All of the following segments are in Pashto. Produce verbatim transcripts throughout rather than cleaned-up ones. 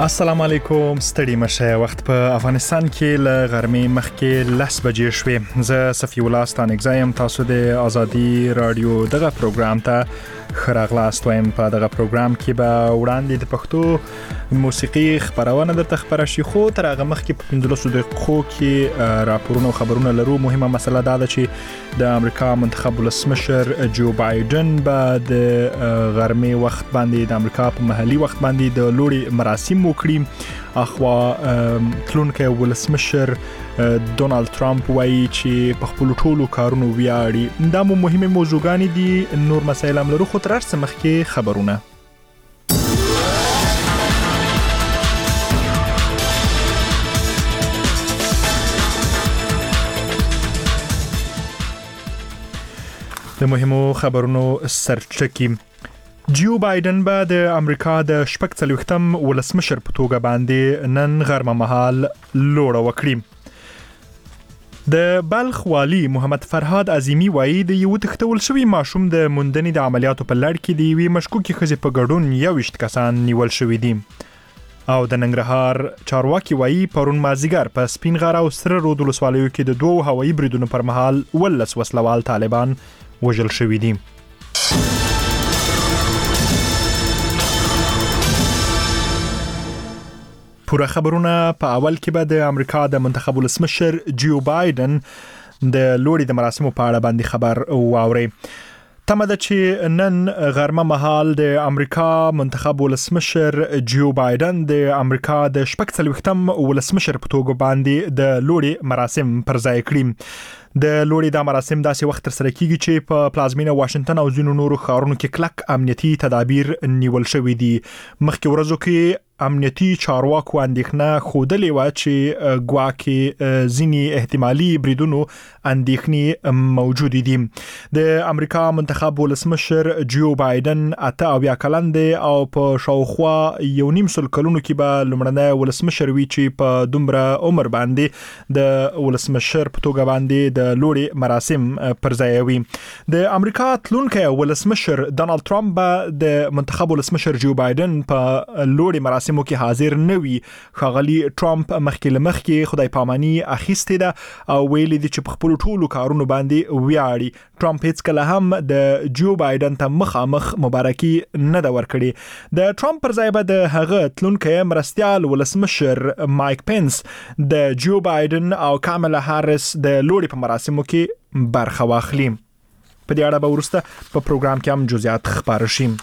السلام علیکم. ستړي مشه. وخت په افغانستان کې ل غرمې مخکې لس بجې شوې. زه صفی الله ستانګزایم. تاسو د ازادي رادیو دغه پروګرام ته خراغلاست وایم. په دغه پروګرام کې به وړاندې د پښتو موسیقي خبرونه درته خبره شي، خو تر هغه مخکې په پنځلسو دقیقو کې راپورونه او خبرونه لرو. مهمه مسله دا ده چې د امریکا منتخب ولسمشر جو بایدن به د غرمې وخت باندې د امریکا په محلي وخت باندې د لوړي مراسم وکړي. اخوا تلونکي ولسمشر ډونالد ټرمپ وایي چې په خپل ټولو کارونو ویاړي. دا مو مهمه موضوعګانې دي. نور مسایل هم لرو، خو تر څه مخکې خبرونه. د مهمو خبرونو سرچکی. جو بایدن به د امریکا د شپږ څلوېښتم ولسمشر په توګه باندې نن غرمه مهال لوړه وکړي. د بلخ والی محمد فرهاد عظیمی وایي د یو تختول شوی ماشوم د موندنې د عملیاتو په لړ کې د یوې مشکوکې ښځې په ګډون یوویشت کسان نیول شوي دي. او د ننګرهار چارواکي وایي پرون مازیګر په سپین غر او سره رود ولسوالیو کې د دوو هوایي بریدونو پر مهال ولس وسلوال طالبان وژل شوي دي. پوره خبرونه په اول کې به د امریکا د منتخب ولسمشر جو بایدن د لوړي د مراسمو په اړه باندې خبر واوري. تمه ده چې نن غرمه مهال د امریکا منتخب ولسمشر جو بایدن د امریکا د شپږ څلوېښتم ولسمشر په توګه باندې د لوړي مراسم پر ځای کړي. د لوړي د مراسم داسې وخت تر سره کیږي چې په پلازمینه واشنگټن او ځینو نورو ښارونو کې کلک امنیتي تدابیر نیول شوي دي. مخکې ورځو کې امنیتي چارواکو اندېښنه ښودلې وه چې ګواکې ځینې احتمالي بریدونو اندېښنې موجودې دي. د امریکا منتخب ولسمشر جو بایدن اته اویا کلن دی او په شاوخوا یو نیم سل کلونو کې به لومړنی ولسمشر وي چې په دومره عمر باندې د ولسمشر په توګه باندې د لوړي مراسم پر ځای وي. د امریکا تلونکی ولسمشر ډونالد ټرمپ به د منتخب ولسمشر جو بایدن په لوړي مراسم مو کې حاضر نه وي. ښاغلي ټرمپ مخکې له مخکې خدای پاماني اخیستې ده او ویلي دي چې په خپلو ټولو کارونو باندې ویاړي. ټرمپ هیڅکله هم د جو بایدن ته مخامخ مبارکي نه ده ورکړې. د ټرمپ پر ځای به د هغه تلونکی مرستیال ولسمشر مایک پینس د جو بایدن او کاملا هاریس د لوړي په مراسمو کې برخه واخلي. په دې اړه به وروسته په پروګرام کې هم جزئیات خبر شي.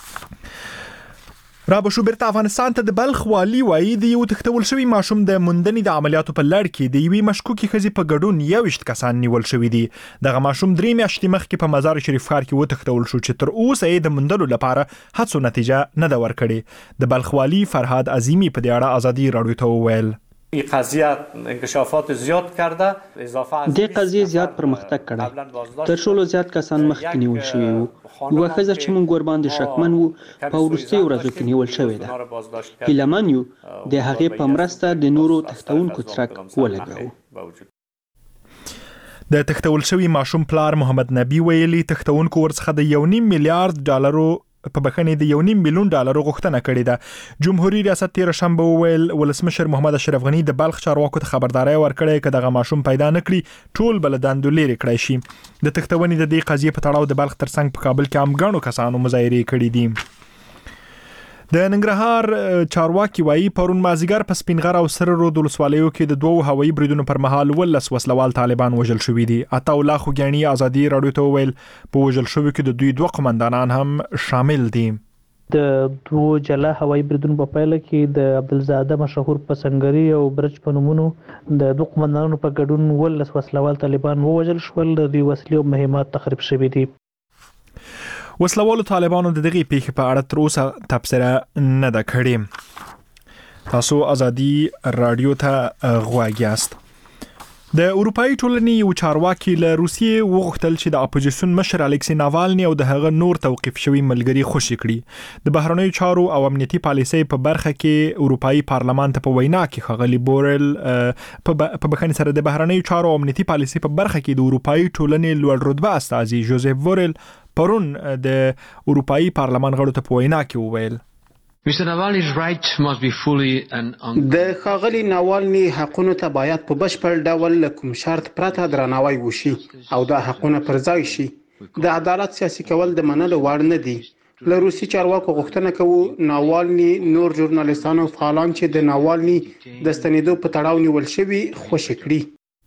را بشو بیرته افغانستان ته. د بلخ والی وایي د یو تختول شوی ماشوم د موندنې د عملیاتو په لړ کې د یوې مشکوکې ښځې په ګډون یوویشت کسان نیول شوي دي. دغه ماشوم درې میاشتې مخکې په مزار شریف ښار کې وتښتول شو چې تر اوسه یې د موندلو لپاره هڅو نتیجه نه ده ورکړې. د بلخ والی فرهاد عظیمی په دې اړه ازادي رادیو ته وویل. این قضیه انکشافات زیاد کرده. اضافه از دې قضیه زیات پرمختګ کړی. تر ټولو زیات کسان مخکې نیول شوي وو. یوه ښځه چې موږ ورباندې شکمن وو په وروستیو ورځو کې نیول شوې ده. هیله من یو د هغې په مرسته د نورو تښتونکو څرک ولګوو. د تښتول شوي ماشوم پلار محمد نبی ویلي تښتونکو ورڅخه د یو نیم میلیارډ ډالرو په بخښنې د یو نیم میلیون ډالرو غوښتنه کړې ده. جمهوریت ریاست تیر شنبه وویل ولسمشر محمد اشرف غنی د بلخ چارواکو ته خبرداري ورکړې چې دغه ماشوم پیدا نه کړي ټول بل دندو لري کړی شي. د تښتونې د دې قضیې په تړاو د بلخ ترڅنګ په کابل کې هم ګڼو کسانو مظاهرې کړې دي. د ننګرهار چارواکي وایي پرون مازیګر په سپین غر او سره رود ولسوالیو کې د دوو هوایي بریدونو پر مهال ولس وسلوال طالبان وژل شوي دي. عطا الله خوګیاني ازادي رادیو ته وویل په وژل شویو کې د دوی دوه قمندانان هم شامل دي. د دوو جلا هوایي بریدونو په پایله کې د عبدالزاده مشهور پسنګري او برج په نومونو د دوه قمندانانو په ګډون ولس وسلوال طالبان ووژل شول. د دوی وسلې او مهمات تخریب شوي دي. وسلوالو طالبانو د دغې پیښې په اړه تر اوسه تبصره نه ده کړې. تاسو ازادي رادیو ته غوږ یاست. د اروپאי ټولنې یو چارواکي له روسیې وغوښتل چې د اپوزیسیون مشر الکسی ناوالني او د هغه نور توقیف شوی ملګری خوشي کړي. د بهرنیو چارو او امنیتي پالیسۍ په برخه کې اروپאי پارلمان ته په وینا کې ښاغلي بورل په بخښنې سره د بهرنیو چارو او امنیتي پالیسۍ په برخه کې د اروپאי ټولنې لوړ رتبه استازي جوزف بورل پرون د اروپאי پارلمان غړو ته په وینا کې وویل د ښاغلي ناوالني حقونو ته باید په بشپړ ډول له کوم شرط پرته درناوی وشي او دا حقونه پر ځای شي. د عدالت سیاسي کول د منلو وړ نه دي. له روسي چارواکو غوښتنه کوو ناوالني نور ژورنالیستان او فعالان چې د ناوالني د ستنېدو په تړاو نیول شوي خوشي کړي.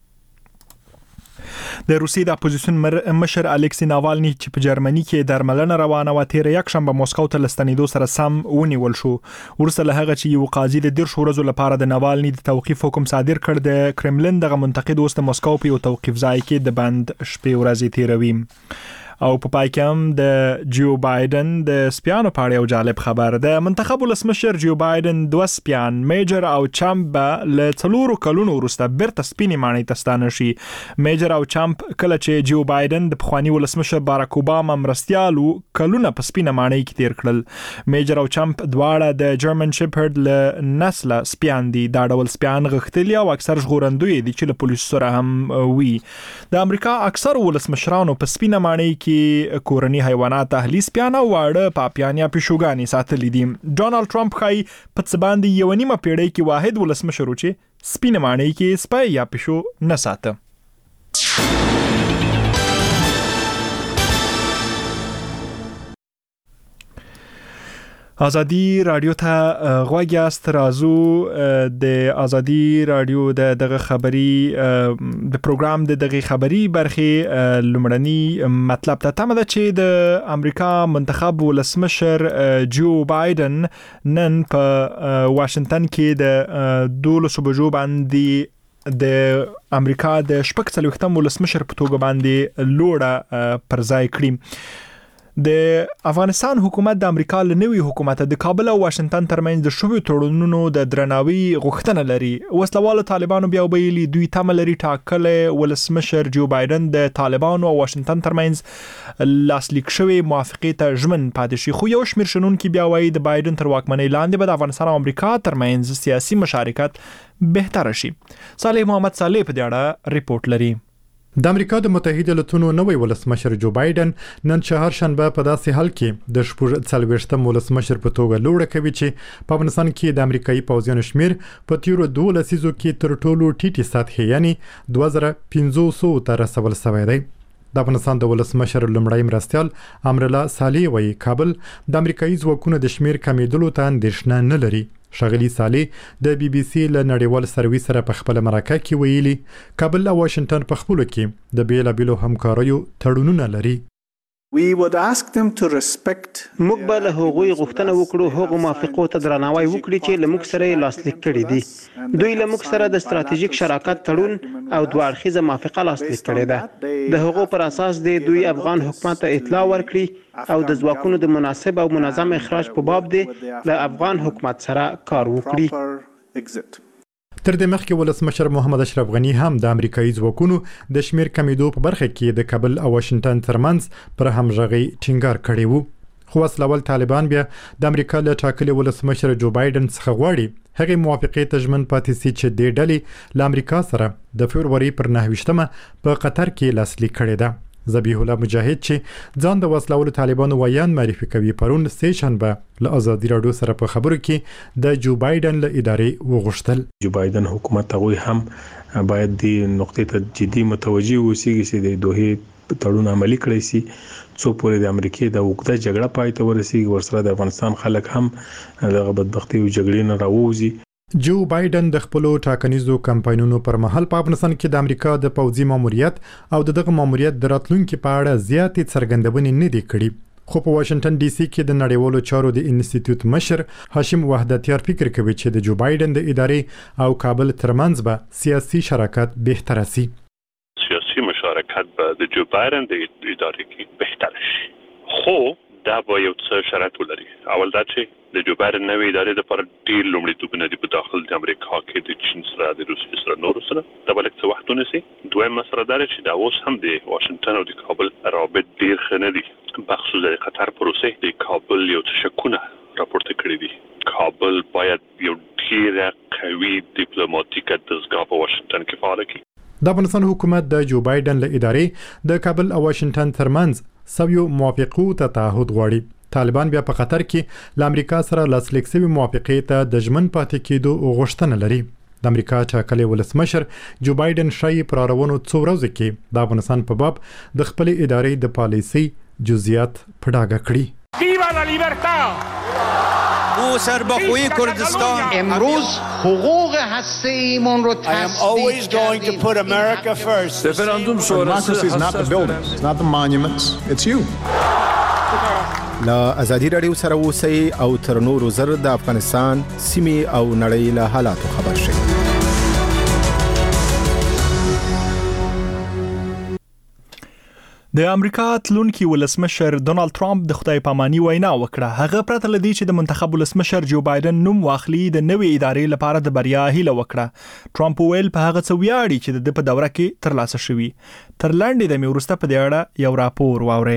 د روسیې د اپوزیسیون مشر الکسی ناوالني چې په جرمني کې درملنه روانه و تیر یک شنبه مسکو ته لستنیدو سره سم ونیول شو. ورسره له هغه چې یو قاضي د دیرش ورځو لپاره د ناوالني د توقیف حکم صادر کړ، د کرملین دغه منتقد اوس د مسکو په یو توقیف ځای کې د بند شپې ورځې تیروي. او په پای کې هم د جو بایدن د سپیانو په اړه یو جالب خبر. د منتخب ولسمشر جو بایدن دوه سپیان میجر او چامپ له څلورو کلونو وروسته بیرته سپینې ماڼۍ ته ستانه شي. میجر او چامپ کله چې جو بایدن د پخوانی ولسمشر باراک اوباما مرستیالو کلونه په سپینه ماڼۍ کې تیر کړل. میجر او چامپ دواړه د جرمن شپرد له نسله سپیان دي. دا ډول سپیان غښتلي او اکثر ژغورندوی دي چې له پولیسو سره هم وي. د امریکا اکثر ولسمشرانو په سپینه ماڼۍ کې کورنی حیوانات، اهلي سپیان او واړه پاپیان یا پیشوګانې ساتلي دي. ډونالد ټرمپ ښایي په څه باندې یوه نیمه پیړۍ کې واحد ولسمشر و چې سپینه ماڼۍ کې سپی یا پیشو نه ساته. آزادی رادیو ته غوږ یاست. راځو د آزادی رادیو د دغه خبري د پروګرام د دغه خبري برخه لومړنی مطلب ته تمه ده چې د امریکا منتخب ولسمشر جو بایدن نن په واشنگټن کې د دولسو بجو باندې د امریکا د شپږ څلوېښتم ولسمشر په توګه باندې لوړه پر ځای کړي. د افغانستان حکومت د امریکا له نوي حکومت د کابل او واشنگټن ترمنځ د شویو تړونونو د درناوي غوښتنه لري. وسلوالو طالبانو بیا ویلي دوی تمه لري ټاکلې ولسمشر جو بایدن د طالبانو او واشنگټن ترمنځ لاسلیک شوی موافقې ته ژمن پاتې شي. خو یو شمېر شنونکي بیا وایي د بایدن تر واکمنۍ لاندې به د افغانستان او امریکا ترمنځ سیاسي مشارکت بهتره شي. صالح محمد صالح په دې اړه ریپورت لري. د امریکا د متحده ایالاتونو نوی ولسمشر جو بایدن نن چهارشنبه په داسې حال کې د شپږ څلوېښتم ولسمشر په توګه لوړه کوي چې په افغانستان کې د امریکایي پوځیانو شمیر په تیرو دوه لسیزو کې تر ټولو ټیټې سطحې یعنی دوه زره پنځوس ته رسول شوی دی. د افغانستان د ولسمشر لومړی مرستیال امرالله صالح وایي کابل د امریکایي ځواکونو د شمیر کمیدلو ته اندېښنه نه لري. ښاغلي صالح د بي بي سي له نړیوال سرویس سره په خپل مرکه کې ویلي کابل او واشنگټن په خپلو کې د بیلابیلو همکاریو تړونونه لري. موږ به له هغوی غوښتنه وکړو هغو موافقو ته درناوی وکړي چې له موږ سره یې لاسلیک کړي دي. دوی له موږ سره د ستراتیژیک شراکت تړون او دوه اړخیزه موافقه لاسلیک کړې ده. د هغو پر اساس د دوی افغان حکومت ته اطلاع ورکړي او د ځواکونو د مناسب او منظم اخراج په باب د له افغان حکومت سره کار وکړي. تر دې مخکې ولسمشر محمد اشرف غنی هم د امریکایي ځواکونو د شمیر کمیدو په برخه کې د کابل او واشنگټن ترمنځ پر همغږۍ ټینګار کړی وو. خو وسلوال طالبان بیا د امریکا له ټاکلي ولسمشر جو بایدن څخه غواړي هغې موافقې ته ژمن پاتې سي چې دې ډلې له امریکا سره د فبروري پر نهه ویشتمه په قطر کې لاسلیک کړې ده. ذبیح الله مجاهد چې ځان د وسلوالو طالبانو ویان معرفي کوي پرون سه شنبه له آزادي رادیو سره په خبرو کې د جو بایدن له ادارې وغوښتل. جو بایدن حکومت هغه هم باید د نقطې ته جدي متوجي وسیږي چې د دوه تړون عملي کړی سي څو پورې د امریکای د وګړه جګړه پای ته ورسیږي ورسره د افغانستان خلک هم د بدبختي او جګړې نه راووځي. جو بایدن د خپل ټاکنیزو کمپاینونو پر مهال په افغانستان کې د امریکا د پوځي ماموریت او دغه ماموریت د راتلونکو په اړه زیاتې څرګندونې نه دي کړې. خو په واشنگټن ډي سي کې د نړیوالو چارو د انسټیټیوټ مشر هاشم وحدتیار فکر کوي چې د جو بایدن د ادارې او کابل ترمنځ به سیاسي شراکت بهتر شي. سیاسي مشارکت به د جو بایدن د ادارې کې بهتر شي. خو دا به یو څه شرط ولري. اول دا چې د جو بایدن نوې ادارې لپاره ډېر لومړیتوبونه دي په داخل د امریکا کې د چین سره د روسیې سره نورو سره دا به لږ څه وخت ونیسي. دویم مسله دا چې دا اوس هم د واشنګټن او د کابل روابط ډېر ښه نه دي. بخصوص د قطر پروسې د کابل یو څه شکونه راپورته کړي دي. کابل باید یو ډېره قوي ډیپلوماټیکه دستګاه په واشنګټن کې فعاله کړي. د افغانستان حکومت د جو بایدن له ادارې د کابل او واشنګټن ترمنځ سویو موافقو ته تعهد غواړي. طالبان بیا په قطر کې له امریکا سره لاسلیک شوی موافقې ته د ژمن پاتې کېدو غوښتنه لري. د امریکا ټاکلي ولسمشر جو بایدن شایي پر اړونو څو ورځې کې د افغانستان په باب د خپل ادارې د پالیسي جزئیات په ډاګه کړي. ویوا لا لیبرتا او سربخوی کردستان امروز حقوق هسته‌ایمون رو تثبیت کردیم. رفراندوم شورای is not the buildings, it's not the monuments, it's you. لا ازادي رادیو سره اوسئ او تر نورو زر د افغانستان سیمې او نړۍ له حالاتو خبر شئ. د امریکا تلونکي ولسمشر ډونالد ټرمپ د خدای پاماني وینا وکړه. هغه پرته لدی چې د منتخب ولسمشر جو بایدن نوم واخلي د نوې ادارې لپاره د بریا هیله وکړه. ټرمپ ویل په هغه څه ویاړي چې د په دوره کې ترلاسه شوی. تر لاندې د میورسته په دې اړه یو راپور واوري.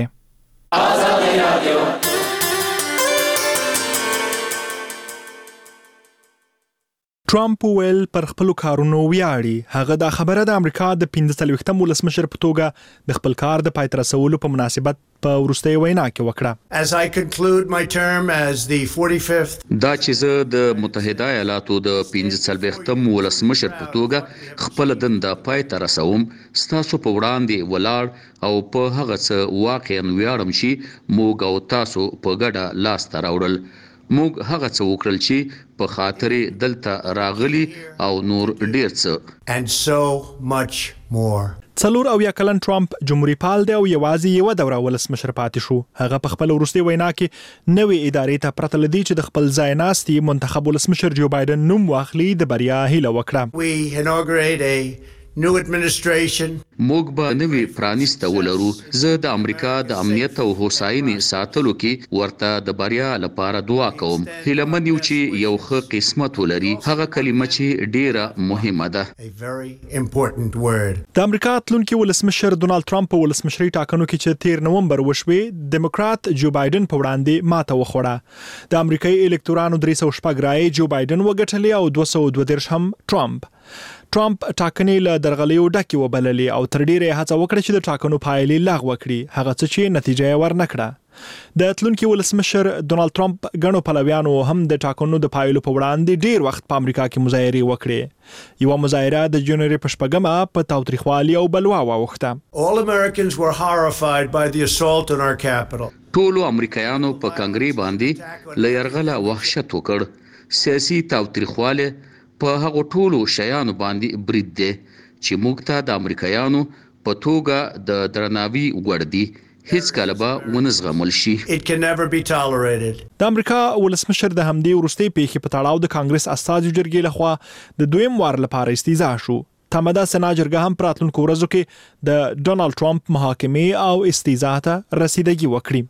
ټرمپ ویل پر خپل کارونو ویاړي. هغه دا خبره د امریکا د پنځه څلوېښتم ولسمشر په توګه د خپل کار د پای ته رسولو په مناسبت په وروستۍ وینا کې وکړه. As I conclude my term as the forty-fifth دا چې زه د متحده ایالاتو د پنځه څلوېښتم ولسمشر په توګه خپل دنده پای ته رسوم، ستاسو په وړاندې ولاړ او په هغه څه واقعا ویاړم چې موږ او تاسو په ګډه لاس ته راوړل. موږ هغه څه وکړل چې په خاطر دلته راغلي او نور ډیر څه and so much more. څلور او یا کلن ټرمپ جمهوریت پال دی او یوازې یو دوره ولسمشر پاتې شو. هغه په خپل وروستي وینا کې نوې ادارې ته پرته لدی چې د خپل ځای ناستي منتخب ولسمشر جو بایدن نوم واخلي د بریا هیله وکړه. We inaugurate a new administration. موږ به نوې پرانیسته ولرو. زه د امریکا د امنیت او هوساینې ساتلو کې ورته د بریا لپاره دعا کوم. هیله من یو چې یو ښه قسمت ولري. هغه کلمه چې ډیره مهمه ده. A very important word. د امریکا تلونکي ولسمشر ډونالد ټرمپ په ولسمشري ټاکنو کې چې تیر نومبر وشوې، دیموکرات جو بایدن په وړاندې ماته وخوړه. د امریکایي الکتورانو درې سوه شپږ رایې جو بایدن وګټلې او دوه سوه دوه دېرش هم ټرمپ. ټرمپ ټاکنې له درغلیو ډکې وبللې او تر ډیره هڅه وکړه چې د ټاکنو پایلې لغوه کړي، هغه څه چې نتیجه یې ورنکړه. د تلونکي ولسمشر ډونالد ټرمپ غنو پلویانو هم د ټاکنو د پایلو په وړاندې ډیر وخت په امریکا کې مظاهرې وکړې. یو مظاهره د جنوري په شپږمه په تاوتریخوالي او بلوا واوښته. All Americans were horrified by the assault on our capital. ټولو امریکایانو په کانګري باندې له يرغله وحشت وکړ. سیاسي تاوتریخواله په هغه ټولو شیانو باندې برید دی چې موږ ته د امریکایانو په توګه د درناوي وړ دي. هیڅ کله به ونه زغمل شي. It can never be tolerated. د امریکا ولسمشر د همدې وروستي پیښې په تړاو د کانګرس استازو جرګې لخوا د دویم وار لپاره استیزا شو. تمدا سنا جرګه هم پراتلونکو ورځو کې د ډونالد ټرمپ محاکمې او استیزا ته رسیدګي وکړي.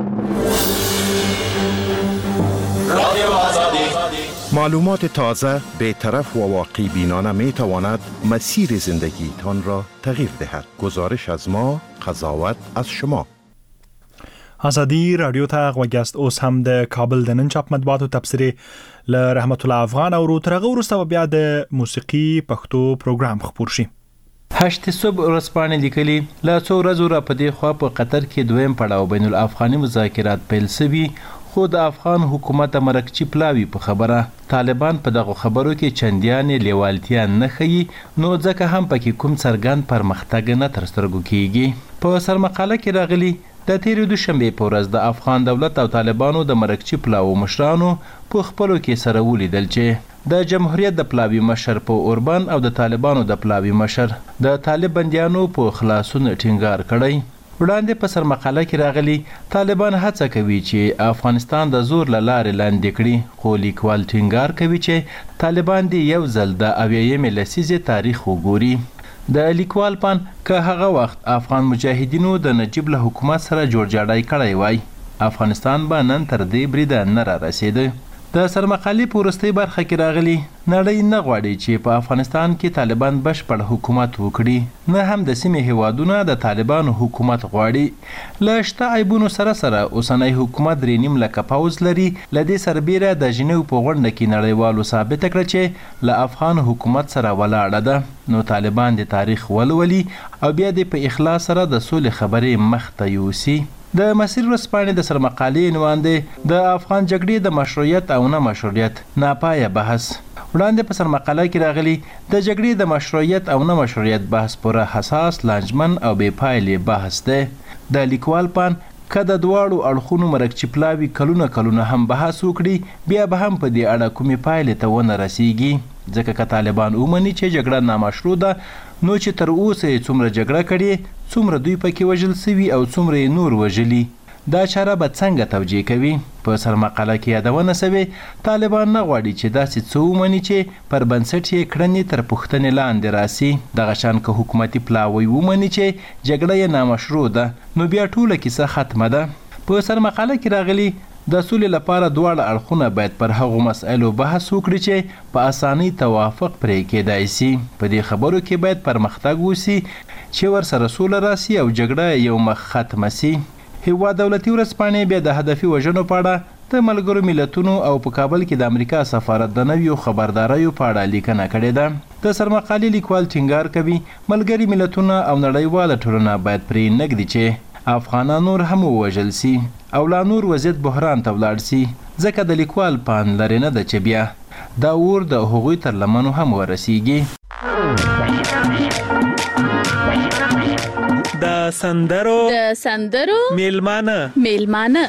معلومات تازه، بی‌طرف و واقع بینانه می تواند مسیر زندگیتان را تغییر دهد. گزارش از ما، قضاوت از شما. ازادي رادیو ته غوږیاست. اوس هم د کابل د نن چاپ مطبوعاتو تبصرې له رحمت الله افغان او ترغه وروسته بیا د موسیقي پښتو پروګرام خپور شي. هشت صبح ورځپاڼې لیکلي له څو ورځو را په دې خوا په قطر کې دویم پړاو بین الافغاني مذاکرات پیل شوي، خو د افغان حکومت مرکچی پلاوی په خبره طالبان په دغه خبرو کې چندیانې لیوالتیا نه ښیي، نو ځکه هم پکې کوم څرګند پرمختګ نه تر سترګو کیږي. په سرمقاله کې راغلي د تیرې دوشنبې په ورځ د افغان دولت او طالبانو د مرکچی پلاو مشرانو په خپلو کې سره ولیدل چې د جمهوریت د پلاوی مشر په اوربان او د طالبانو د پلاوی مشر د طالب بندیانو په خلاصون ټینګار کړی. وړاندې په سرمقاله کې راغلي طالبان هڅه کوي چې افغانستان د زور له لارې لاندې کړي، خو لیکوال ټینګار کوي چې طالبان دې یو ځل د اویایمې لسیزې تاریخ وګوري. د لیکوال پان که هغه وخت افغان مجاهدینو د نجیب له حکومت سره جوړجاړی کړی وای، افغانستان به نن تر دې بریده نه را رسیده. د سرمقالې په وروستۍ برخه کې راغلي نړۍ نه غواړي چې په افغانستان کې طالبان بشپړ حکومت وکړي، نه هم د سیمې هیوادونه د طالبانو حکومت غواړي. له شته عیبونو سره سره اوسنی حکومت درې نیم لکه پوځ لري. له دې سربیره د ژنیو په غونډه کې نړیوالو ثابته کړه چې له افغان حکومت سره ولاړه ده، نو طالبان د تاریخ ولولي او بیا د په اخلاص سره د سولې خبرې مخ ته یوسي. د مسیر ورځپاڼې د سرمقالې عنوان د افغان جګړې د مشروعیت او نه مشروعیت ناپایه بحث. وړاندې په سرمقاله کې راغلي د جګړې د مشروعیت او نه مشروعیت بحث پوره حساس، لانجمن او بې پایلې بحث دی. د لیکوال پان که د دواړو اړخونو مرکچي پلاوي کلونه کلونه هم بحث وکړي، بیا به هم په دې اړه کومې پایلې ته ونه رسیږي. ځکه که طالبان ومني چې جګړه نامشروع ده، نو چې تر اوسه یې څومره جګړه کړې، څومره دوی پکې وژل سوي او څومره یې نور وژلي، دا چاره به څنګه توجیه کوي؟ په سرمقاله کې یادونه سوې طالبان نه غواړي چې داسې څه ومني چې پر بنسټ یې کړنې تر پوښتنې لاندې راسي. دغه شان که حکومتي پلاوی ومني چې جګړه یې نامشروع ده، نو بیا ټوله کیسه ختمه ده. په سرمقاله کې راغلي د سولې لپاره دواړه اړخونه باید پر هغو مسایلو بحث وکړي چې په اسانۍ توافق پرې کېدای سي. په دې خبرو کې باید پرمختګ وسي چې ورسره سوله راسي او جګړه یو مخ ختمه سي. هیواد دولتي ورځپاڼې بیا د هدفي وژنو په اړه د ملګرو ملتونو او په کابل کې د امریکا سفارت د نویو خبرداریو په اړه لیکنه کړې ده. د سرمقالې لیکوال ټینګار کوي ملګري ملتونه او نړیواله ټولنه باید پرې نږدي چې افغانان نور هم ووژل سي او لا نور وضعیت بحران ته ولاړ سي، ځکه د لیکوال پان لرې نه ده چې بیا دا اور د هغوی تر لمنو هم ورسیږي. د سندرو د سندرو میلمانه میلمانه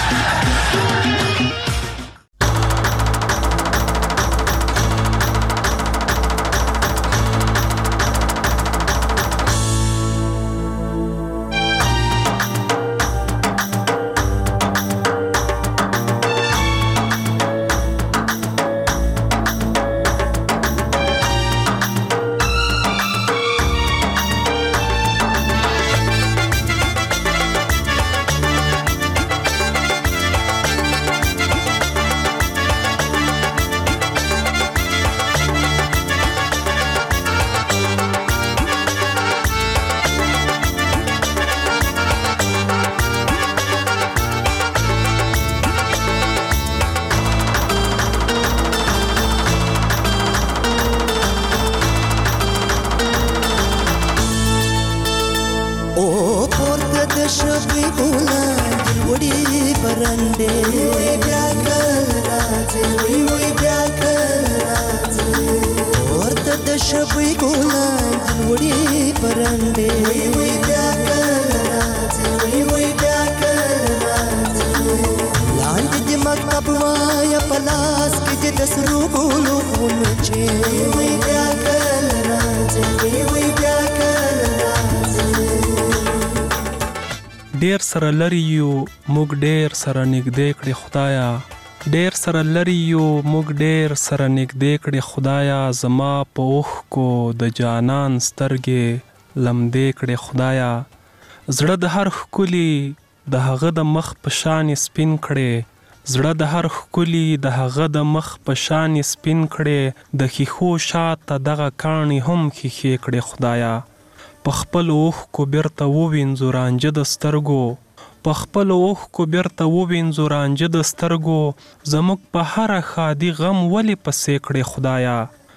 ډیر سره لري یو موږ ډیر سره نږدې کړې خدایا، ډیر سره لري یو موږ ډیر سره نږدې کړې خدایا، زما په اوښکو د جانان سترګې لمدې کړې خدایا، زړه د هر ښکلي د هغه د مخ په شان سپین کړې، زړه د هر ښکلي د هغه د مخ په شان سپین کړې، د ښیښو شاته دغه کاڼي هم ښیښې کړې خدایا، په خپل اوښکو بیرته ووینځو رانجه د سترګو، په خپل اوښکو بیرته ووینځو رانجه د سترګو، زموږ په هره ښادي غم ولې پسې کړې خدایا.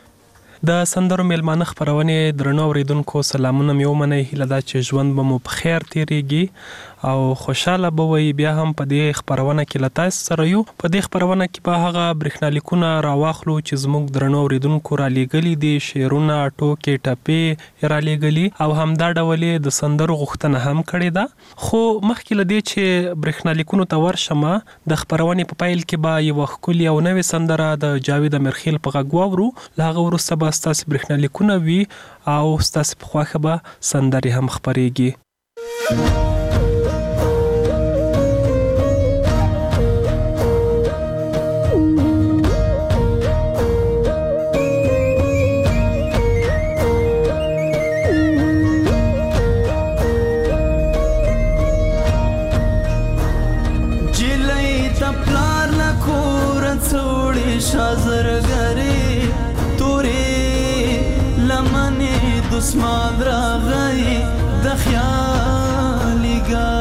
د سندرو میلمانه خپرونې درنو اوریدونکو سلامونه مې ومنئ. هیله ده چې ژوند به مو په خیر تیریږي او خوشحاله به وئ. بیا هم په دې خپرونه کې له تاسو سره یو. په دې خپرونه کې به هغه برېښنالیکونه راواخلو چې زموږ درنو اوریدونکو رالیږلي دي، شعرونه، ټوکې ټپې یې رالیږلي او همدا ډول یې د سندرو غوښتنه هم کړې ده. خو مخکې له دې چې برېښنالیکونو ته ورشمه، د خپرونې په پیل کې به یوه ښکلې او نوې سندره د جاوید امیرخیل په غږ واورو. له هغه وروسته به ستاسې برېښنالیکونه وي او ستاسې په خوښه به سندرې هم خپرېږي. دسمان راغی د خیالی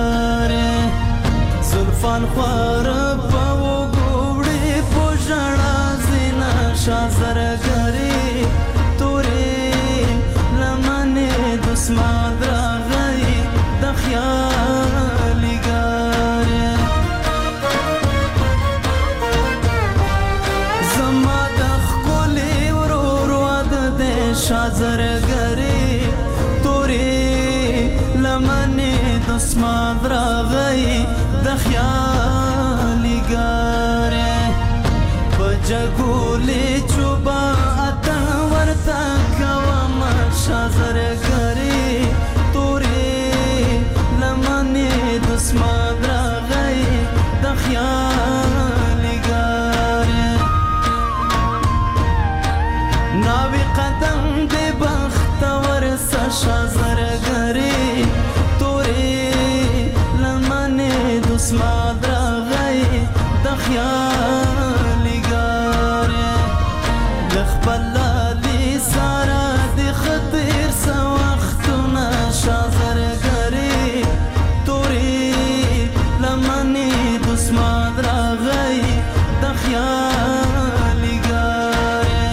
گاره زلفان خوار پا و گوڑی پوشنا زینا شازرگری توری لمن دسمان راغی د خیالی گاره شازرګری تورې لمنې د اسمان راغی د خیالي ګارې په جګولې چوبا اته ورته کوم شازرګری تورې لمنې د اسمان راغی د خیالي ګارې ناوی قدم د بختور شازرګری تورې لمنې د اسمان راغی د خیالي ګارې د خپل لالي ساره د خطر څه وختونه شازرګری تورې لمنې د اسمان راغی د خیالي ګارې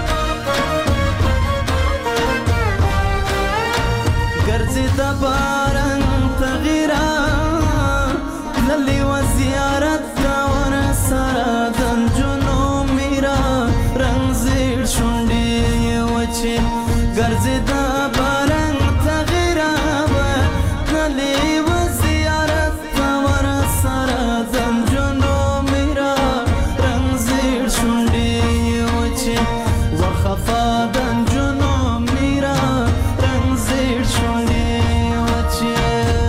ګرځې د باران تغیرا للی و زیارت کا ور سره د نجونو میرا رنگ زیړ شونډې وچې ګرځې د باران تغیرا للی و زیارت کا ور سره د نجونو میرا رنگ زیړ شونډې وچې وخفا د نجونو میرا رنگ زیړ شونډې وچې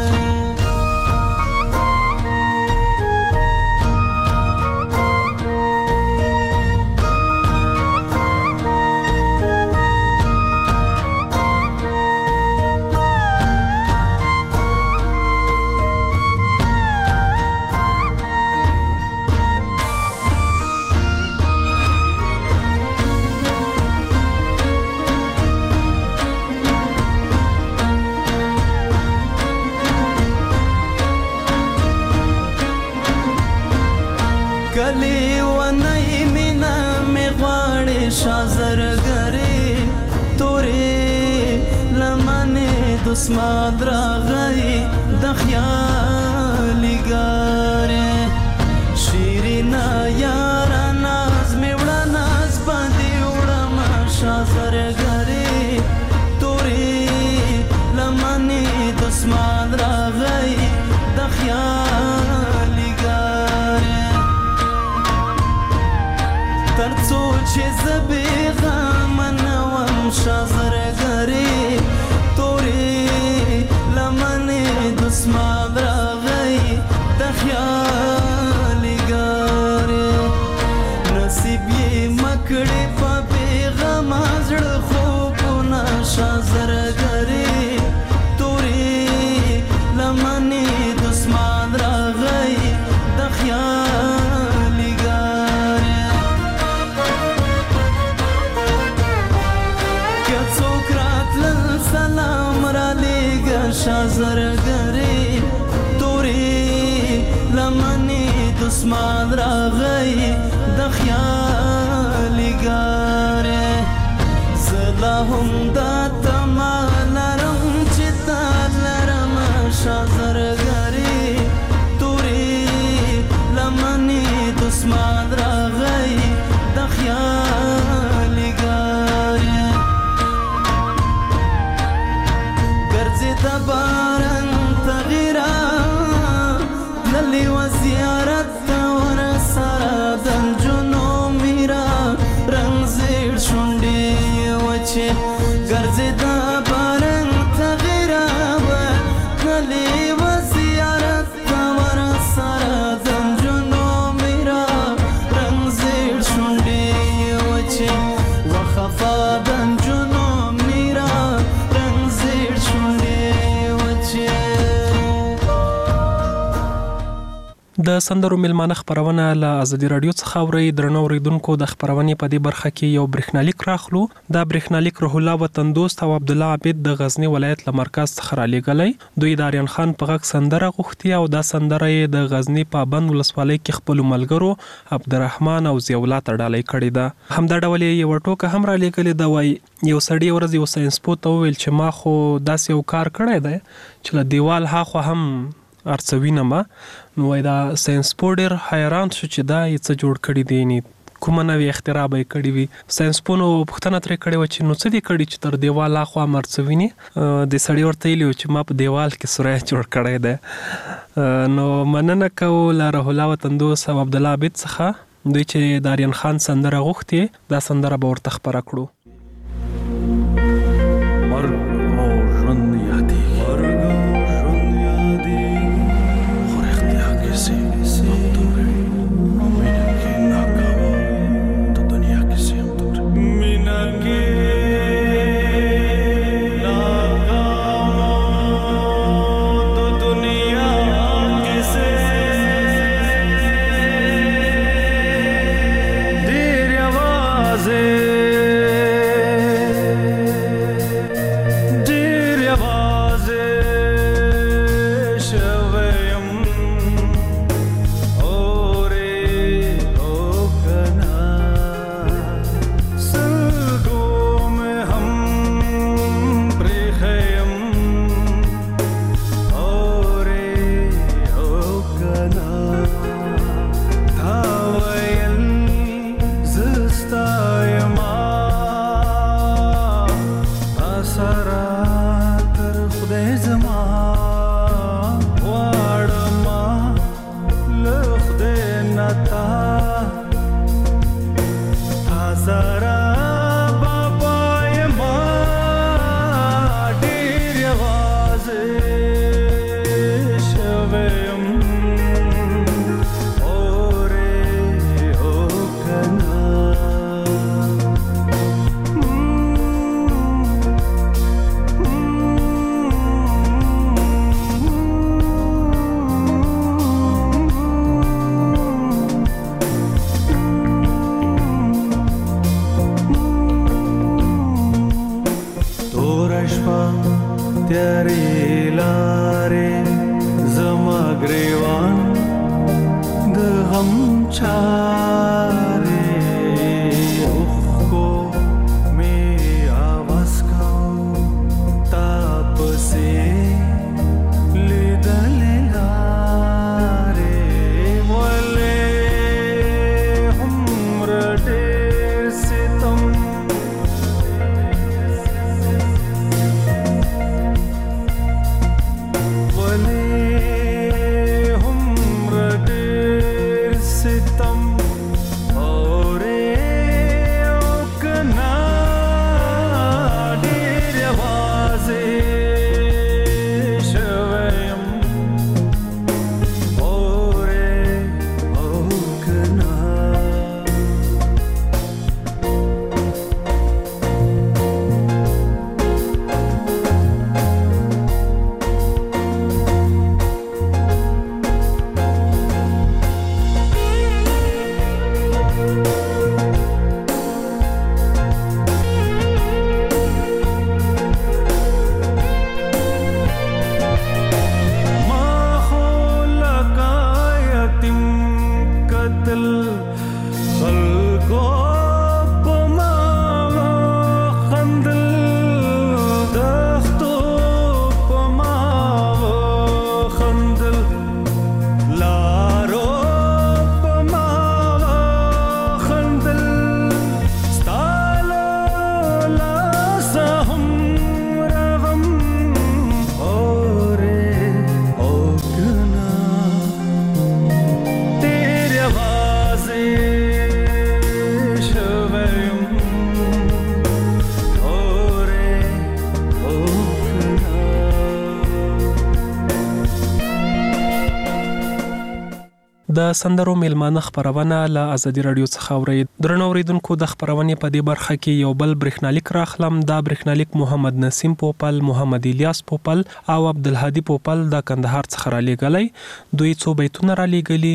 کلی ونی مینا می غواړي شازرګری تورې لمنې د اسمان راغی د خیالي ګارې شیرینا یارا ناز می وړه ناز باندې وړم شازرګری تورې لمنې د اسمان راغی د خیالي ګارې ترڅو چې زبې غم نوم شازرګری تورې لمنې د اسمان راغی د خیالي ګارې نصیب یې مکړې په بېغم زړه خوبونه شازرګری تورې لمنې د اسمان راغی د خیالي ګارې سلام را لېږه شازرګری تورې لمنې د اسمان راغی د خیالي ګارې زه لا هم دا تمه لرم چې تا لرم شازرګری تورې لمنې د اسمان راغی د خیالي ګارې د باران تغیرا للی و زیارت ور سره د نجونو میرا رنگ زیړ شونډې وچې ګرځې د باران تغیرا للی و زیارت ور سره د نجونو میرا رنگ زیړ شونډې وچې وخفا د نجونو میرا رنگ زیړ شونډې د سندرو ملمانه خبرونه له ازادي رادیو څخه اوري درنو اوریدونکو د خبرونې په دې برخه کې یو برېښنالیک راخلو دا برېښنالیک روح الله وطن دوست او عبد الله عابد د غزنی ولایت له مرکز څخه را لېږلی دوی د آریان خان په غږ سندره غوښتي او دا سندره یې د غزنی پابند ولسوالۍ کې خپلو ملګرو عبدالرحمن او ضیاءالله ته ډالۍ کړې ده همدا ډول یې یوه ټوکه هم را لېږلې ده وایي یو سړي ورځ یو ساینسپو ته وویل چې ما خو داسې یو کار کړی دی چې له دیوال هاخوا هم ارڅوینه ما نو وای دا ساینسپو ډېر حیران شو چې دا یې څه جوړ کړي دي نی کومه نوې اختراع به یې کړې وي. ساینسپونو پوښتنه ترې کړې وه چې نو څه دې کړي چې تر دیوال اخوا مرڅه ویني. د سړي ورته ویلي چې ما په دیوال کې سوری جوړ کړی دی. نو مننه کوو له روح الله وطندوس او عبدالله عابد څخه. دوی چې د آریان خان سندره غوښتې دا سندره به ورته خپره کړو. د سندرو میلمانه خبرونه له ازادي رادیو څخه اوري. درنو اوریدونکو د خبرونې په دې برخه کې یو بل برېښنالیک راخلم. دا برېښنالیک محمد نسیم پوپل، محمد الیاس پوپل او عبدالهادي پوپل د کندهار څخه را لېږلی. دوی څو بیتونه را لېږلي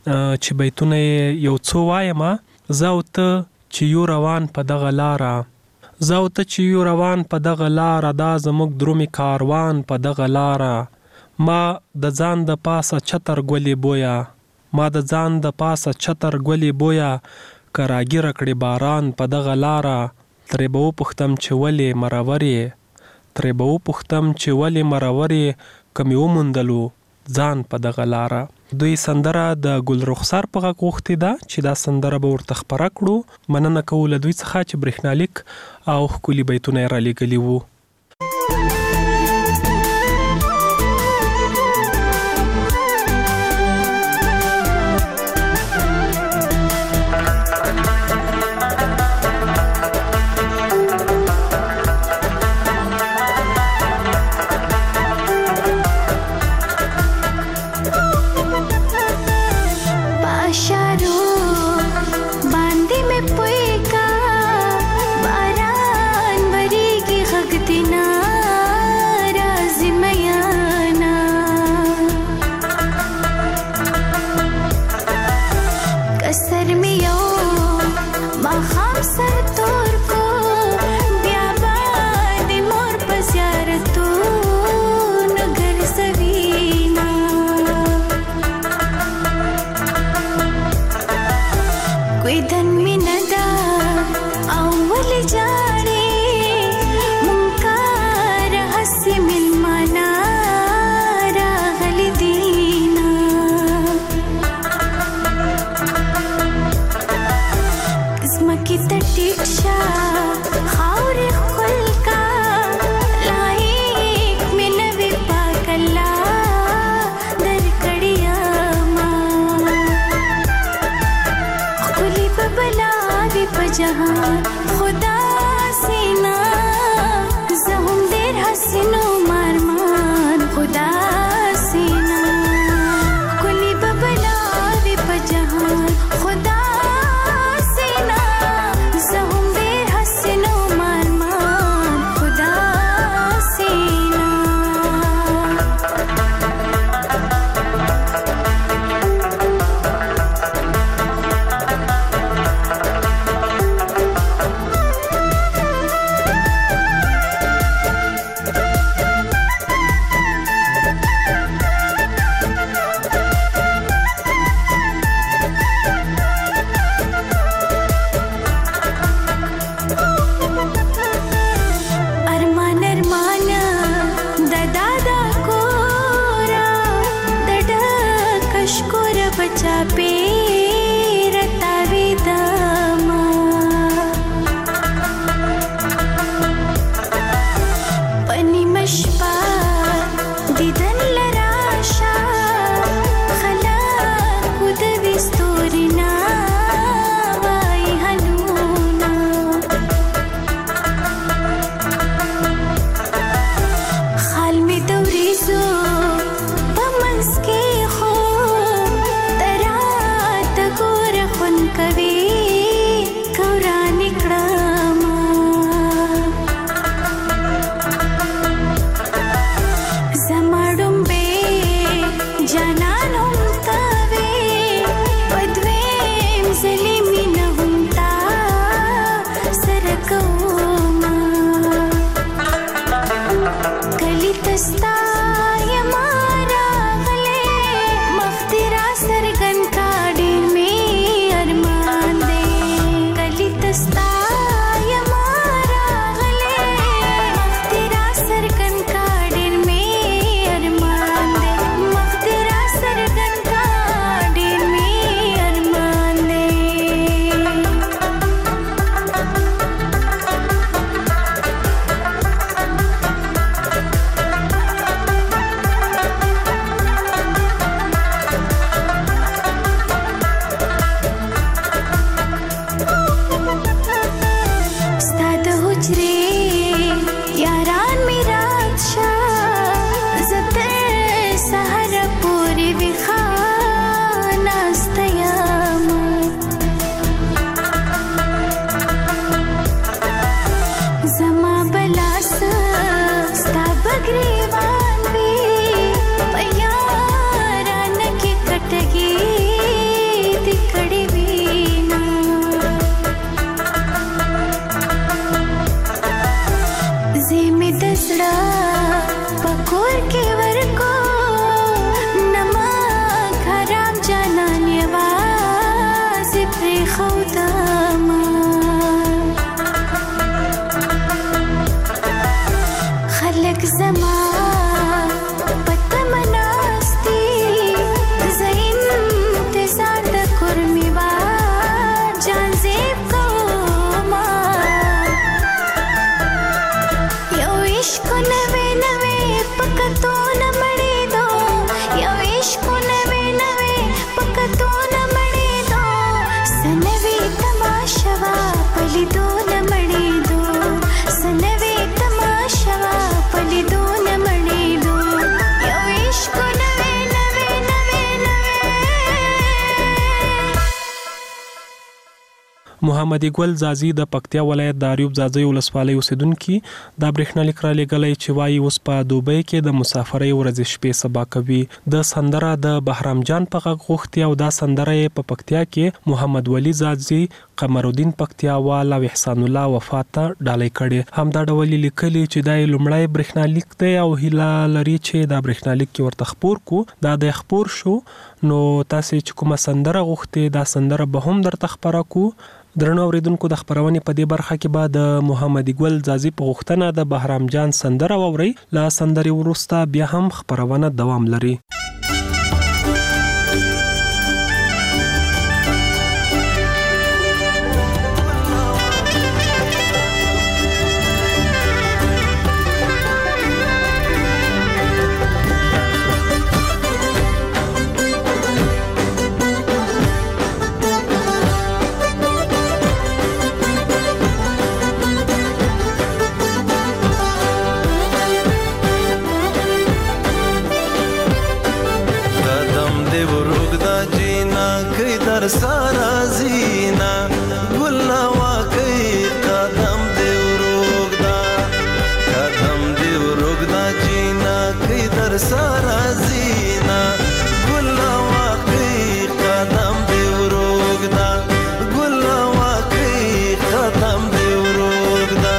چې بیتونه یو څو وایم. زه او ته چې یو روان په دغه لاره، زه او ته چې یو روان په دغه لاره، دا زموږ درومي کاروان په دغه لاره. ما د ځان د پاسه چتر ګلې بویا، ما د ځان د پاسه چتر ګلې بویا، که راګیره کړې باران په دغه لاره. ترې به وپوښتم چې ولې مرور یې، ترې به وپوښتم چې ولې مرور یې، که مې وموندلو ځان په دغه لاره. دوی سندره د ګل رخسار په غږ غوښتې ده چې دا سندره به ورته خپره کړو. مننه کوو له دوی څخه چې برېښنالیک او ښکلي بیتونه یې رالیږلي وو. زما پته مناستی عشق نوې نوې پکتو نه مړې دو یو عشق نوې نوې پکتو نه مړې دو سنوي تماشا پلیدو نه مړې دو سنوي تماشا پلیدو نه مړې دو یو عشق نوې نوې نوې نوې. محمد ګل زازي د پکتیا ولایت د اریوب زازي ولسوالۍ اوسیدونکي دا برېښنالیک را لېږلی چې وایي اوس په دوبۍ کې د مسافرۍ ورځې شپې سبا کوي. د سندره د بهرام جان په غږ غوښتي او دا سندره یې په پکتیا کې محمد ولی زازي، قمرالدین پکتیاوال او احسان الله وفات ته ډالۍ کړي. همدا ډول لیکلي چې دا لومړی برېښنالیک دی او هیله لري چې دا برېښنالیک کې ورته خپور کو. دا د خپور شو نو تاسو چې کومه سندره غوښتي دا سندره به هم درته خپره کو. درنو اوریدونکو د خبرونې په دې برخه کې به د محمد ګل زازي په غوښتنه د بهرام جان سندره واورئ. لا سندرې وروسته بیا هم خبرونه دوام لري. सारा जीना गुल्ला वाकई कदम देव रोगदा कदम देव रोगदा जीना कई दर सारा जीना गुल्ला वाकई कदम देव रोगदा गुल्ला वाकई कदम देव रोगदा.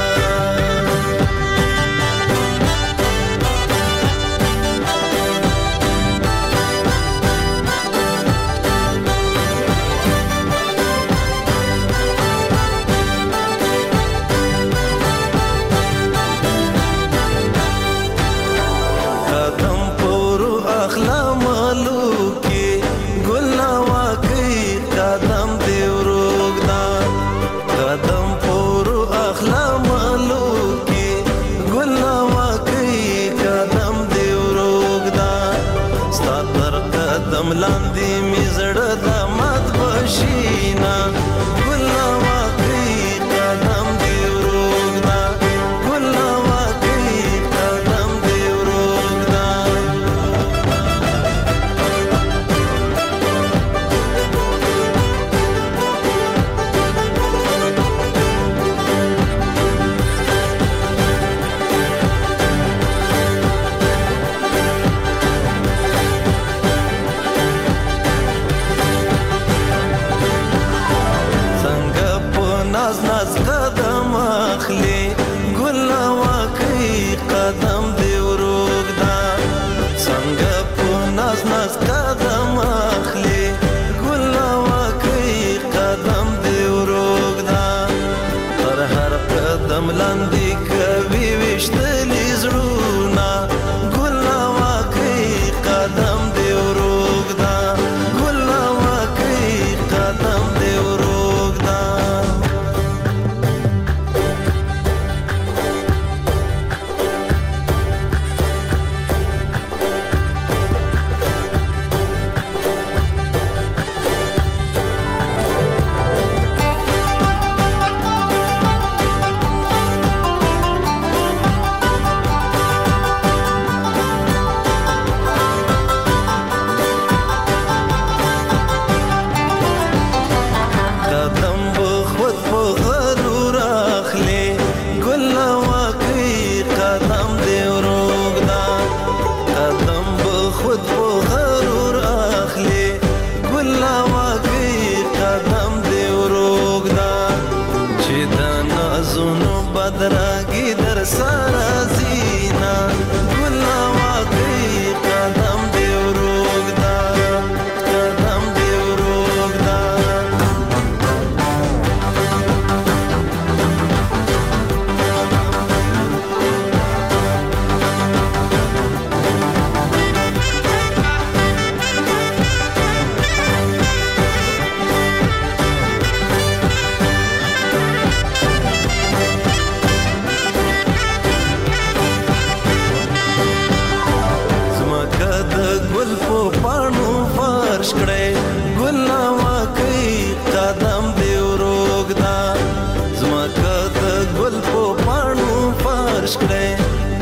لاندې می زړه د مات بشینا ګلا واقعي قدم دی ورغدا ګلا واقعي قدم دی ورغدا.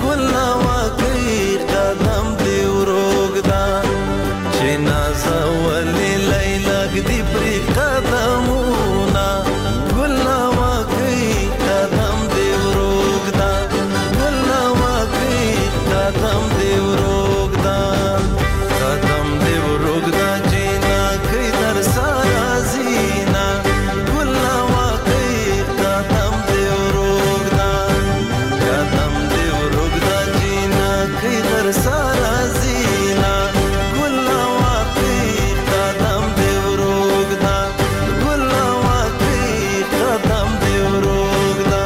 ګلنا واقعي قدم دی وروګدا چې نازولې لیلک دی پرې قدمونه ګلنا واقعي قدم دی وروګدا ګلنا واقعي قدم دی وروګدا قدم دی وروګدا چې نا کوي در سره زینا ګلنا واقعي قدم دی وروګدا قدم دی وروګدا چې نا کوي در سره زینا ګلنا واقعي قدم دی وروګدا ګلنا واقعي قدم دی وروګدا.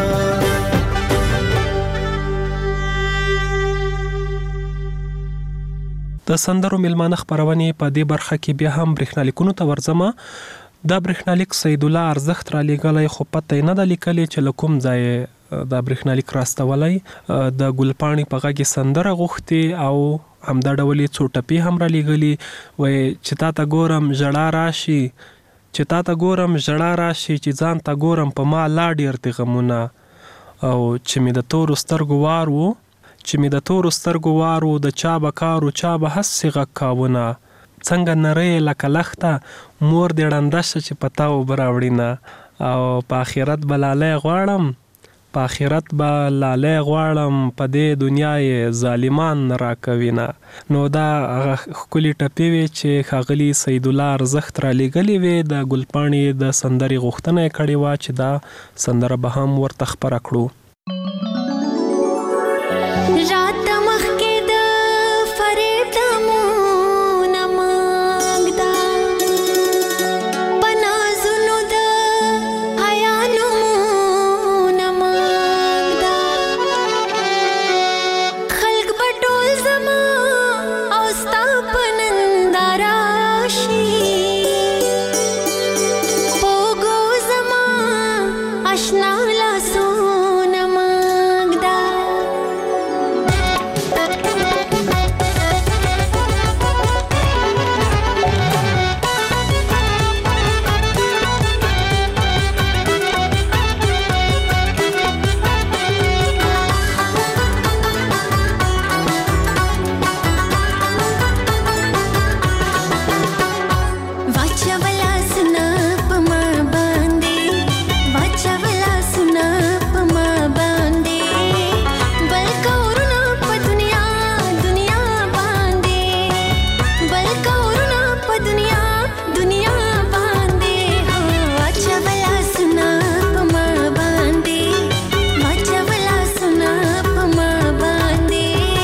د سندرو میلمانه خبرونه په دې برخه کې بیا هم برېښنالیکونو ته ورځم. دا برېښنالیک سید الله ارزښت را لېږلی خو پته نه ده لیکلې چې له کوم ځای دا برېښنالیک راستولی. د ګلپاڼې په غږ یې سندره غوښتې او همدا ډول یې څو ټپې هم را لېږلي. وایي چې تا ته ګورم ژړا راشي چې تا ته ګورم ژړا راشي چې ځان ته ګورم په ما لا ډېر دي غمونه او چې مې د تورو سترګو وار و چې مې د تورو سترګو وار و د چا به کار و چا به هسې غږ کاونه څنګه نری لکه لښته مور دې ړنده شه چې په تا اوبه راوړینه او په آخرت به لالی غواړم په آخرت به لالی غواړم په دې دنیا یې ظالمان نه راکوینه. نو دا هغه ښکلې ټپې وې چې ښاغلي سید الله ارزښت را لېږلې وې. د ګلپاڼې د سندرې غوښتنه یې کړې وه چې دا سندره به هم ورته خپره کړو. رات مخکې د فریب دمونه ماږده په نازونو د حیا نومونه ماږده خلک به ټول زما او ستا په ننداره شي په اوږو زما اشنا لاسونه ماږده واچولا سنا په ما باندې واچولا سنا په ما باندې بل کورونه په دنیا دنیا باندې بل کورونه په دنیا دنیا باندې واچولا سنا په ما باندې واچولا سنا په ما باندې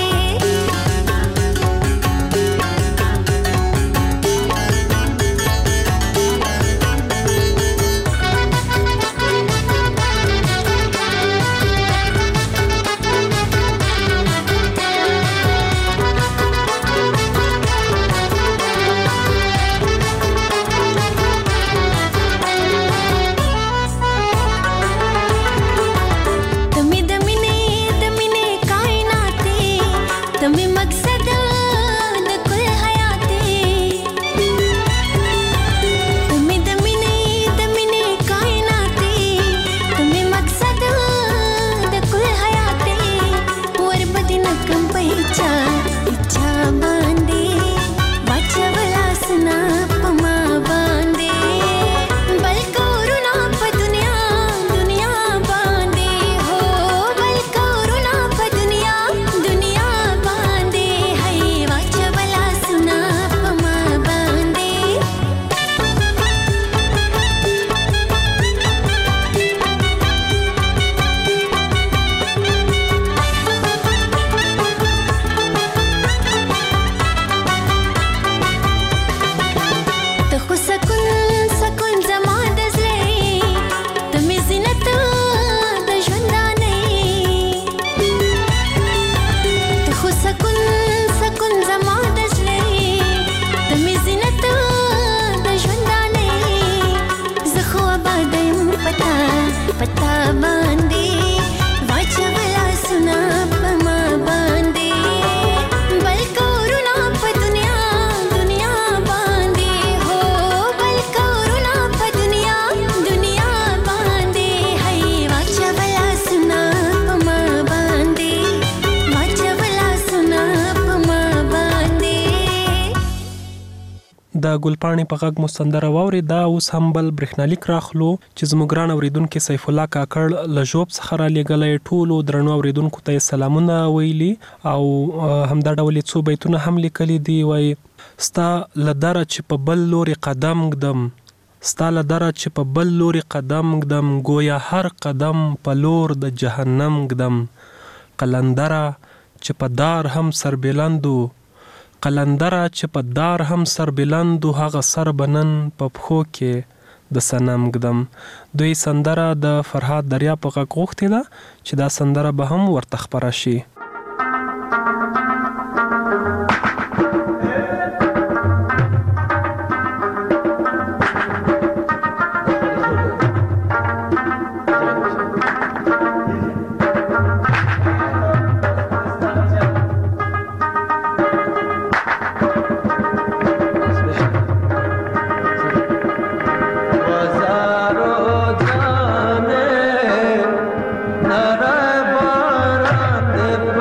تمې د مینې د مینې کائناتې تمې مقصد د کل حیاتې تمې د مینې د مینې کائناتې تمې مقصد د کل حیاتې ور بدې نه کم په هیچا هیچا باندې واچولا سنا په ما باندې بل کورونه په دنیا دنیا باندې هو بل کورونه په دنیا دنیا باندې د ګلپاڼې په غږ مو سندره واورې. دا اوس هم بل برېښنالیک راخلو چې زموږ ګران اورېدونکي سیف الله کاکړ له ژوب څخه رالیږلی. ټولو درنو اورېدونکو ته یې سلامونه ویلي او همدا ډول یې څو بیتونه هم لیکلي دي. وایي ستا له دره چې په بل لورې قدم ږدم، ستا له دره چې په بل لورې قدم ږدم، ګویا هر قدم په لور د جهنم ږدم. قلندره چې په دار هم سربلندو، قلندره چې په دار هم سربلندو، هغه سر بنن په پښو کې د صنم ږدم. دوی سندره د فرهاد دریا په غږ غوښتې ده چې دا سندره به هم ورته خپره شي. Nara baran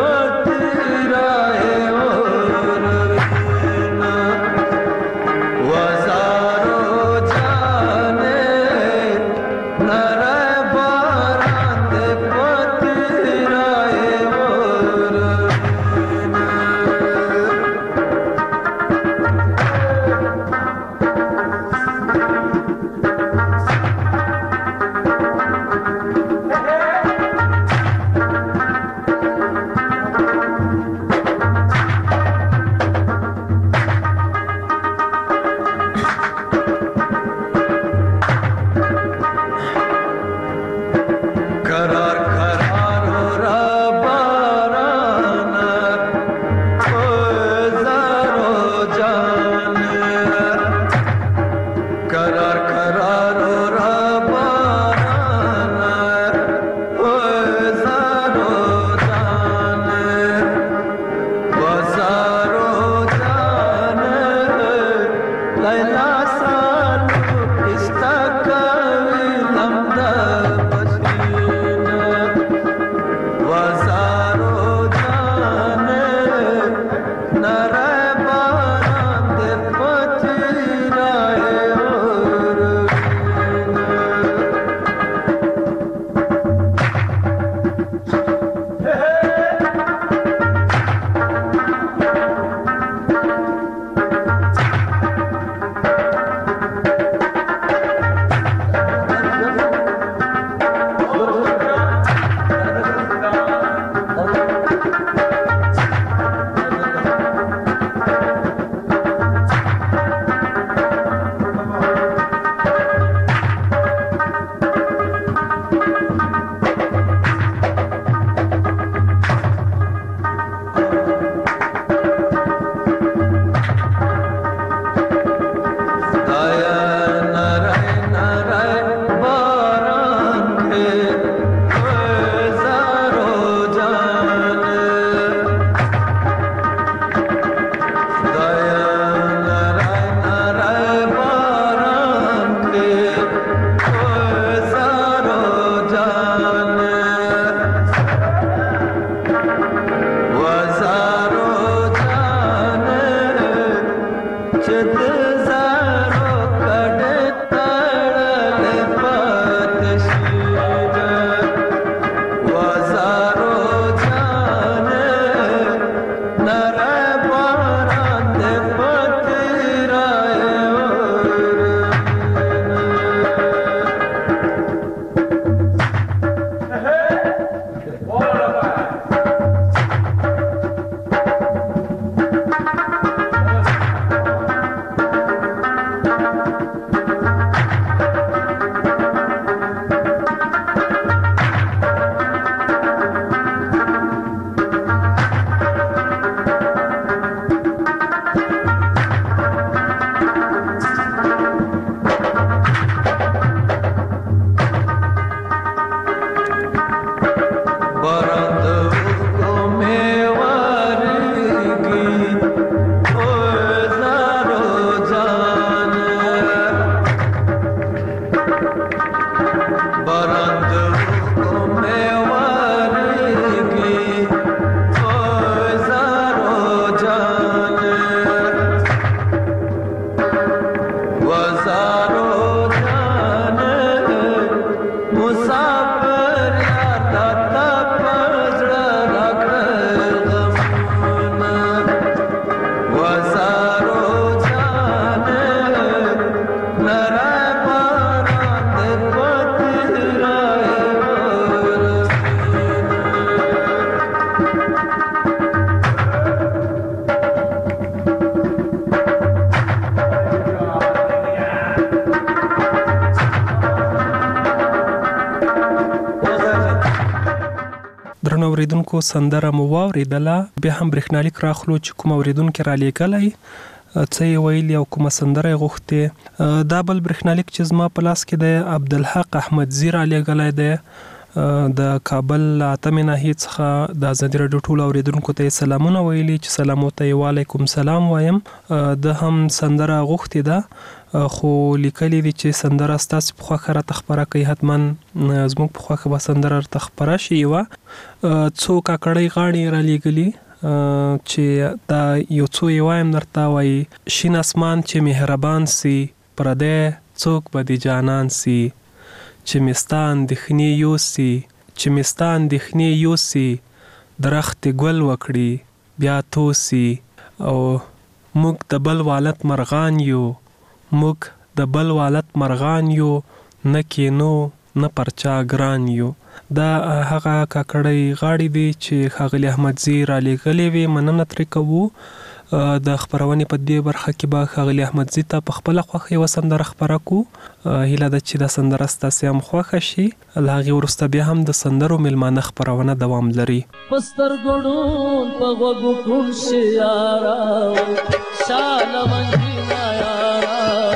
اوریدونکو سندره مو واوریدله، بیا هم برېښنالیک راخلو چې کوم اوریدونکو را لیږلی څه یې ویلي او کومه سندره یې غوښتې. دا بل برېښنالیک چې زما په لاس کې دی عبدالحق احمدزي را لیږلی دی د کابل له اتمې ناحیې څخه. د ازادي راډیو ټولو اوریدونکو ته یې سلامونه ویلي چې سلام ورته یې وعلیکم سلام وایم. د هم سندره غوښتې ده خو لیکلي دي چې سندره ستاسې په خوښه راته خپره کوي، حتما زموږ په خوښه به سندره راته خپره شي. یوه څو کاکړۍ غاړې را لیږلي چې دا یو څو یې وایم درته. وایي شین اسمان چې مهربان سي، پردی څوک به د جانان سي، چې مستا اندېښنې یوسي، چې مستا اندېښنې یوسي، درخت ګل وکړي بیا توسي. او موږ د بل والت مرغان یو، موږ د بل والت مرغان یو، نه کینو نه پرچا ګران یو. دا هغه کاکړۍ غاړې دي چې ښاغلي احمدزي را لیږلې وې. مننه ترې کوو. د خپرونې په دې برخه کې به ښاغلي احمدزي ته په خپله خوښه یوه سندره خپره کړو. هیله ده چې دا سندره ستاسې هم خوښه شي. له هغې وروسته بیا هم د سندرو میلمانه خپرونه دوام لري. په سترګو ړوند په غوږو کوڼ شي یاره، شاله منګینا یاره،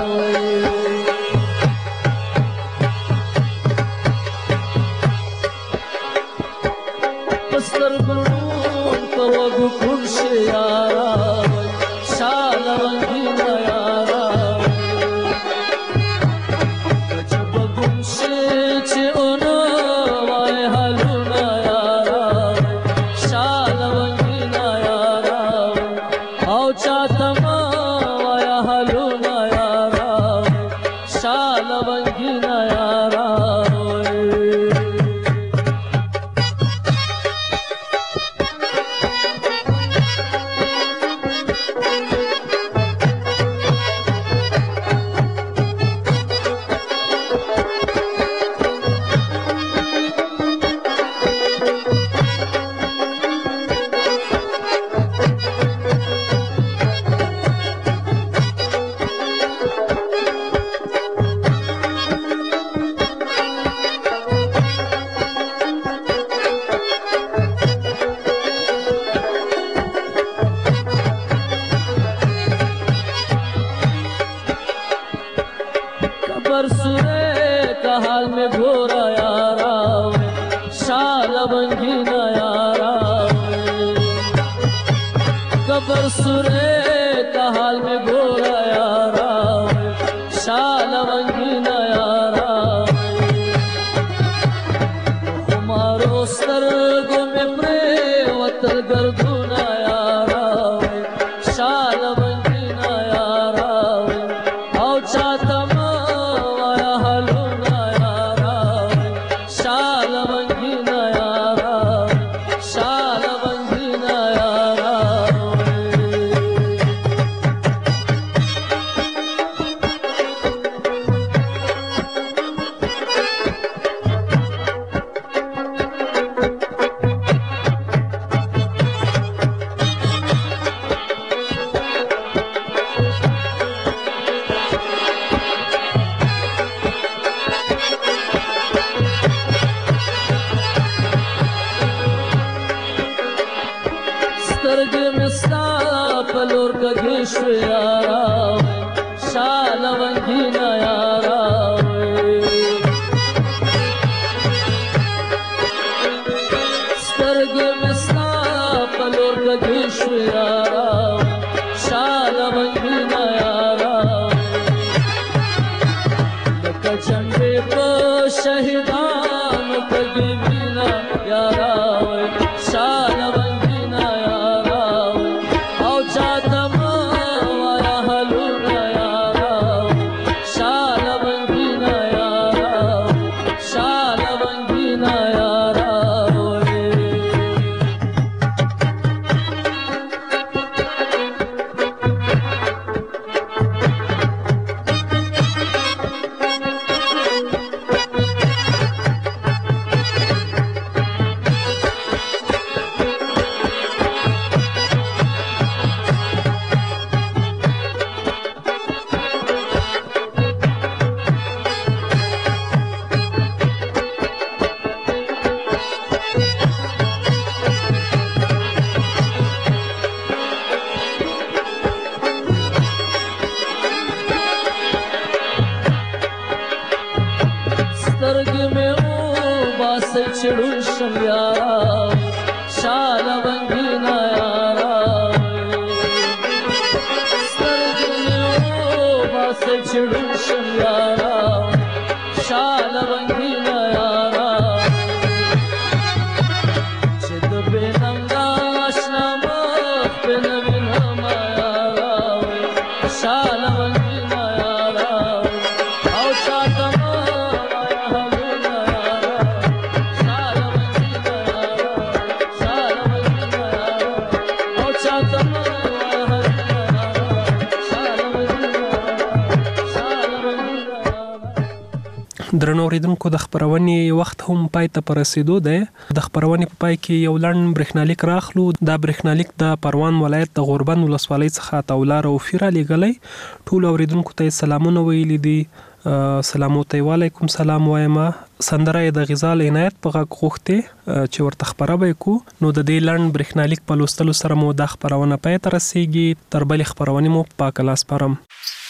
په سترګو ړوند په غوږو کوڼ شي یاره، شاله منګینا یاره، کچه به ګم شي چې اونه وای حالونه یاره، شاله منګینا یاره، او چاته مه وایه حالونه یاره، شاله منګینا یاره. कबर सुरे का हाल में घोरा यारा, शाला बंगीना यारा, कबर सुरे का हाल में घोरा यारा, शाला बंगीना यारा, हमारो सरगो में प्रेवत गर्दुना यारा, शाला बंगीना यारा, आओ चाहता چړو شم یارا شال رنگینا یارا چړو شم یارا شال رنگینا یارا چې د بننګا آشنا مخ په نوینم یارا شال رنگینا یارا او چاته ما همونه یارا شال رنگینا یارا شال رنگینا یارا او چاته ما درنو اوریدونکو د خبرونې وخت هم پای ته رسیدو دی د خبرونې په پای کې یو لړن برېښنالیک راخلو دا برېښنالیک د پروان ولایت د غوربند ولسوالۍ څخه تولار او فیرا لګلې ټول اوریدونکو ته سلامونه ویلي دي سلام علیکم سلام وایم سندره د غزال عنایت په غږ غوښتي چې ورته خبره به کو نو د دې لړن برېښنالیک په لوستلو سره مو د خبرونه پای ته رسیږي تر بل خبرونه مو پاک لاس پرم